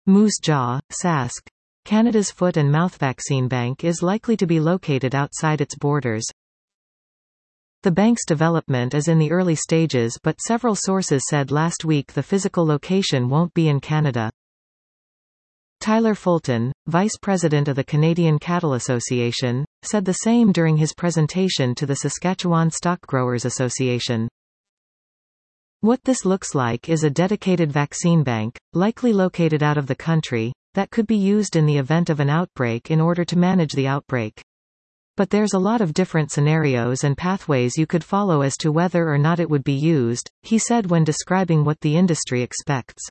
Moose Jaw, Sask. Canada's foot and mouth vaccine bank is likely to be located outside its borders. The bank's development is in the early stages, but several sources said last week the physical location won't be in Canada. Tyler Fulton, vice president of the Canadian Cattle Association, said the same during his presentation to the Saskatchewan Stock Growers Association. What this looks like is a dedicated vaccine bank, likely located out of the country, that could be used in the event of an outbreak in order to manage the outbreak. But there's a lot of different scenarios and pathways you could follow as to whether or not it would be used, he said when describing what the industry expects.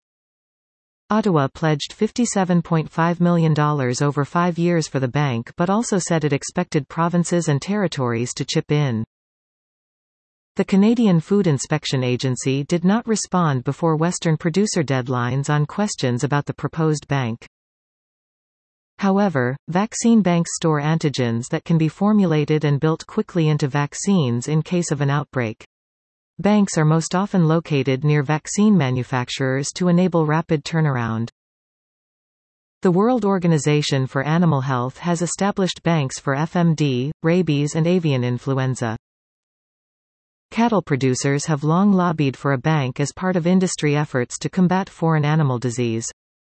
Ottawa pledged $57.5 million over 5 years for the bank but also said it expected provinces and territories to chip in. The Canadian Food Inspection Agency did not respond before Western producer deadlines on questions about the proposed bank. However, vaccine banks store antigens that can be formulated and built quickly into vaccines in case of an outbreak. Banks are most often located near vaccine manufacturers to enable rapid turnaround. The World Organization for Animal Health has established banks for FMD, rabies and avian influenza. Cattle producers have long lobbied for a bank as part of industry efforts to combat foreign animal disease.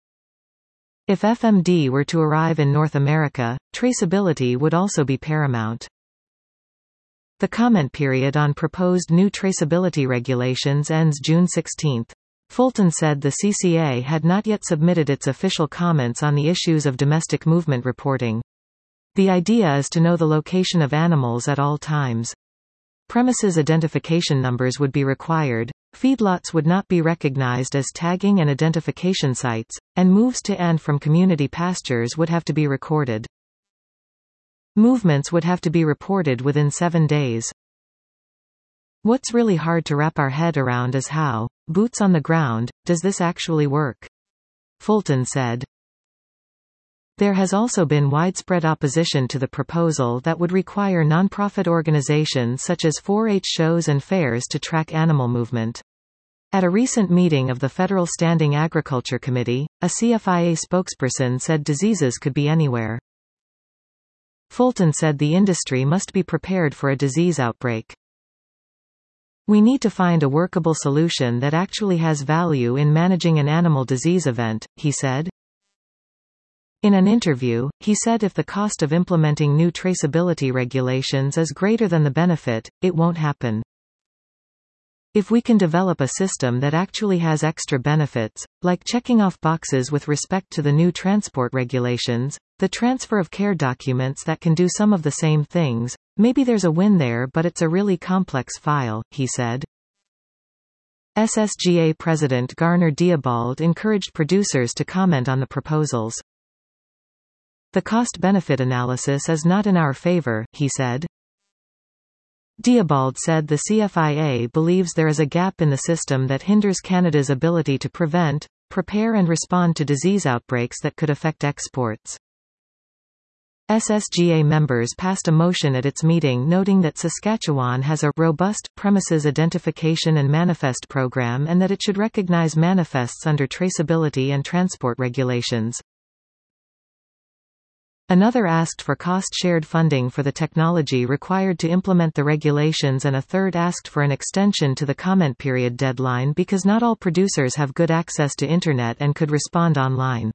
If FMD were to arrive in North America, traceability would also be paramount. The comment period on proposed new traceability regulations ends June 16. Fulton said the CCA had not yet submitted its official comments on the issues of domestic movement reporting. The idea is to know the location of animals at all times. Premises identification numbers would be required, feedlots would not be recognized as tagging and identification sites, and moves to and from community pastures would have to be recorded. Movements would have to be reported within 7 days. What's really hard to wrap our head around is how, boots on the ground, does this actually work? Fulton said. There has also been widespread opposition to the proposal that would require nonprofit organizations such as 4-H shows and fairs to track animal movement. At a recent meeting of the Federal Standing Agriculture Committee, a CFIA spokesperson said diseases could be anywhere. Fulton said the industry must be prepared for a disease outbreak. We need to find a workable solution that actually has value in managing an animal disease event, he said. In an interview, he said if the cost of implementing new traceability regulations is greater than the benefit, it won't happen. If we can develop a system that actually has extra benefits, like checking off boxes with respect to the new transport regulations, the transfer of care documents that can do some of the same things, maybe there's a win there, but it's a really complex file, he said. SSGA President Garner Diabald encouraged producers to comment on the proposals. The cost-benefit analysis is not in our favor, he said. Diabald said the CFIA believes there is a gap in the system that hinders Canada's ability to prevent, prepare and respond to disease outbreaks that could affect exports. SSGA members passed a motion at its meeting noting that Saskatchewan has a robust premises identification and manifest program and that it should recognize manifests under traceability and transport regulations. Another asked for cost-shared funding for the technology required to implement the regulations, and a third asked for an extension to the comment period deadline because not all producers have good access to Internet and could respond online.